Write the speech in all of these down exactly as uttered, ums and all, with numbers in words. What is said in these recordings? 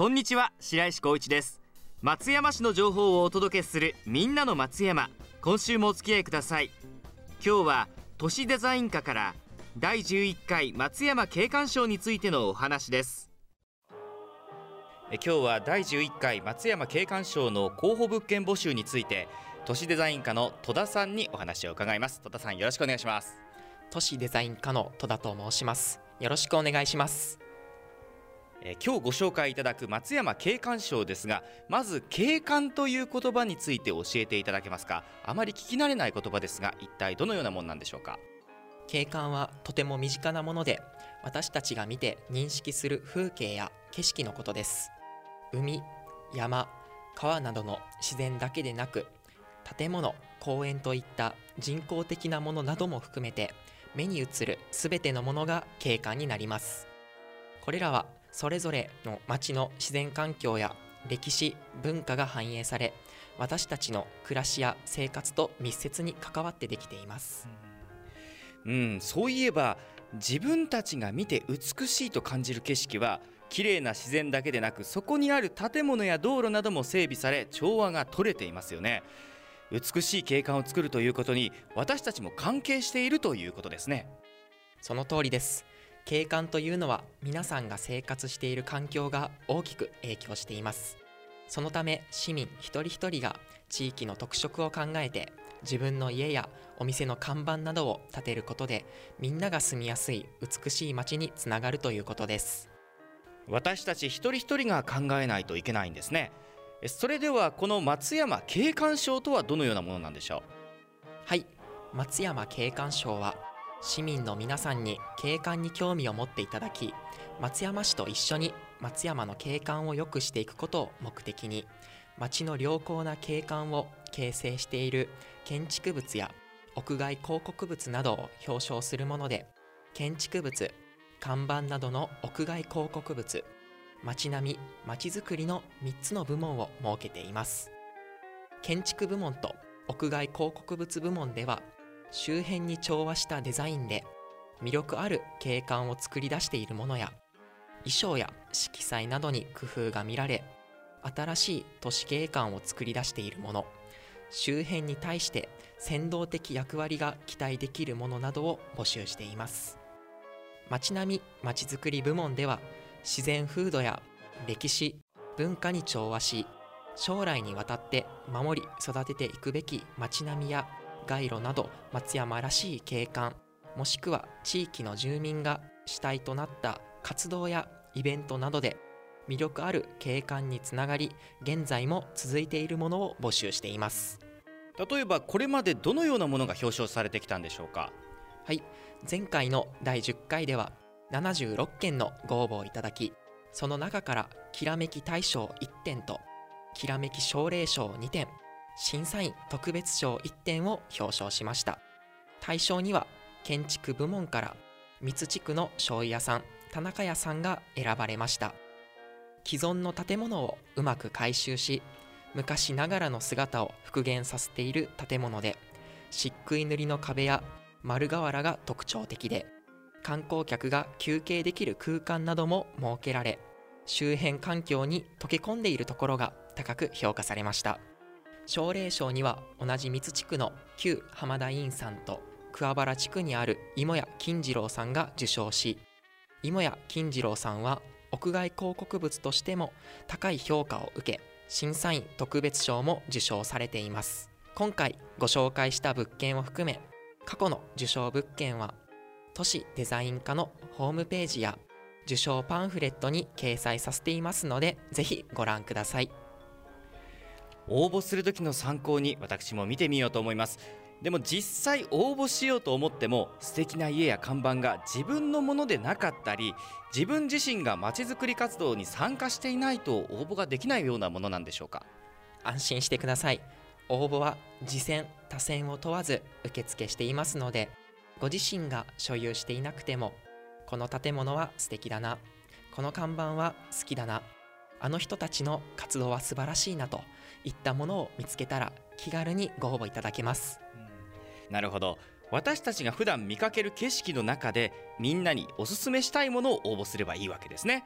こんにちは、白石光一です。松山市の情報をお届けするみんなの松山。今週もお付き合いください。今日は都市デザイン課からだいじゅういっかい松山景観賞についてのお話です。え今日はだいじゅういっかい松山景観賞の候補物件募集について、都市デザイン課の戸田さんにお話を伺います。戸田さん、よろしくお願いします。 都市デザイン課の戸田と申します。よろしくお願いします。 え今日ご紹介いただく松山景観賞ですが、まず景観という言葉について教えていただけますか。あまり聞き慣れない言葉ですが、一体どのようなものなんでしょうか。 景観はとても身近なもので、私たちが見て認識する風景や景色のことです。海、山、川などの自然だけでなく、建物、公園といった人工的なものなども含めて、目に映るすべてのものが景観になります。これらはそれぞれの町の自然環境や歴史、文化が反映され、私たちの暮らしや生活と密接に関わってできています。 うん、そういえば自分たちが見て美しいと感じる景色は、綺麗な自然だけでなく、そこにある建物や道路なども整備され、調和が取れていますよね。美しい景観を作るということに、私たちも関係しているということですね。 その通りです。景観というのは、皆さんが生活している環境が大きく影響しています。そのため市民一人一人が地域の特色を考えて、自分の家やお店の看板などを建てることで、みんなが住みやすい美しい街につながるということです。 私たち一人一人が考えないといけないんですね。それではこの松山景観賞とはどのようなものなんでしょう。 はい、松山景観賞は市民の皆さんに景観に興味を持っていただき、松山市と一緒に松山の景観を良くしていくことを目的に、街の良好な景観を形成している建築物や屋外広告物などを表彰するもので、建築物、看板などの屋外広告物、街並み、街づくりのみっつの部門を設けています。建築部門と屋外広告物部門では、周辺に調和したデザインで魅力ある景観を作り出しているものや、衣装や色彩などに工夫が見られ、新しい都市景観を作り出しているもの、周辺に対して先導的役割が期待できるものなどを募集しています。街並み・街づくり部門では、自然風土や歴史、文化に調和し、将来にわたって守り育てていくべき街並みや街路など、松山らしい景観、もしくは地域の住民が主体となった活動やイベントなどで魅力ある景観につながり、現在も続いているものを募集しています。 例えばこれまでどのようなものが表彰されてきたんでしょうか。 はい、前回のだいじゅっかいではななじゅうろっけんのご応募をいただき、その中からきらめき大賞いってんときらめき奨励賞にてん、審査員特別賞いってんを表彰しました。大賞には建築部門から三津地区の醤油屋さん、田中屋さんが選ばれました。既存の建物をうまく改修し、昔ながらの姿を復元させている建物で、漆喰塗りの壁や丸瓦が特徴的で、観光客が休憩できる空間なども設けられ、周辺環境に溶け込んでいるところが高く評価されました。奨励賞には同じ三津地区の旧浜田院さんと桑原地区にある芋屋金次郎さんが受賞し、芋屋金次郎さんは屋外広告物としても高い評価を受け、審査員特別賞も受賞されています。今回ご紹介した物件を含め、過去の受賞物件は都市デザイン課のホームページや受賞パンフレットに掲載させていますので、ぜひご覧ください。 応募する時の参考に私も見てみようと思います。でも実際応募しようと思っても、素敵な家や看板が自分のものでなかったり、自分自身がまちづくり活動に参加していないと応募ができないようなものなんでしょうか。 安心してください。応募は次選他選を問わず受付していますので、ご自身が所有していなくても、この建物は素敵だな、この看板は好きだな、あの人たちの活動は素晴らしいなといったものを見つけたら、気軽にご応募いただけます。 うん、なるほど。私たちが普段見かける景色の中で、みんなにおすすめしたいものを応募すればいいわけですね。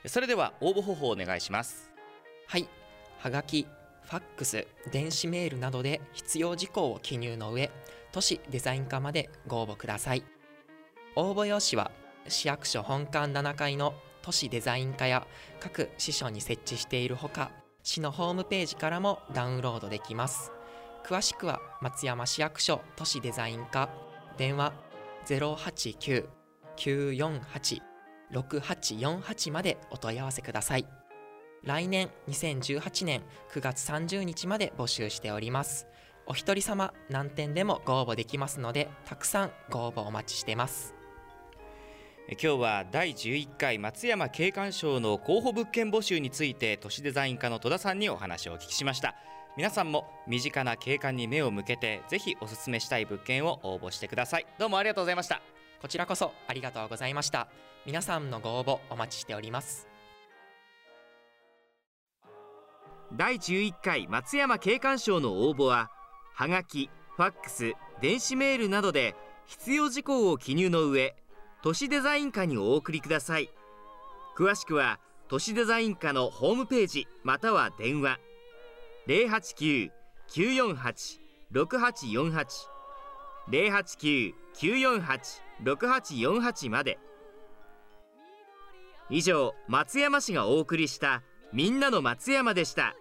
それでは応募方法をお願いします。 はい、はがき、ファックス、電子メールなどで必要事項を記入の上、都市デザイン課までご応募ください。応募用紙は市役所本館ななかいの都市デザイン課や各支所に設置しているほか、市のホームページからもダウンロードできます。詳しくは松山市役所都市デザイン課、電話 ゼロはちきゅう きゅうよんはち ろくはちよんはち までお問い合わせください。来年にせんじゅうはちねんくがつさんじゅうにちまで募集しております。お一人様何点でもご応募できますので、たくさんご応募お待ちしてます。 今日はだいじゅういっかい松山景観賞の候補物件募集について都市デザイン課の戸田さんにお話をお聞きしました。皆さんも身近な景観に目を向けて、ぜひおすすめしたい物件を応募してください。どうもありがとうございました。 こちらこそありがとうございました。皆さんのご応募お待ちしております。 だいじゅういっかい松山景観賞の応募は、はがき、ファックス、電子メールなどで必要事項を記入の上、都市デザイン課にお送りください。詳しくは都市デザイン課のホームページまたは電話 ゼロはちきゅう きゅうよんはち ろくはちよんはち ゼロはちきゅう きゅうよんはち ろくはちよんはち まで。以上、松山市がお送りしたみんなの松山でした。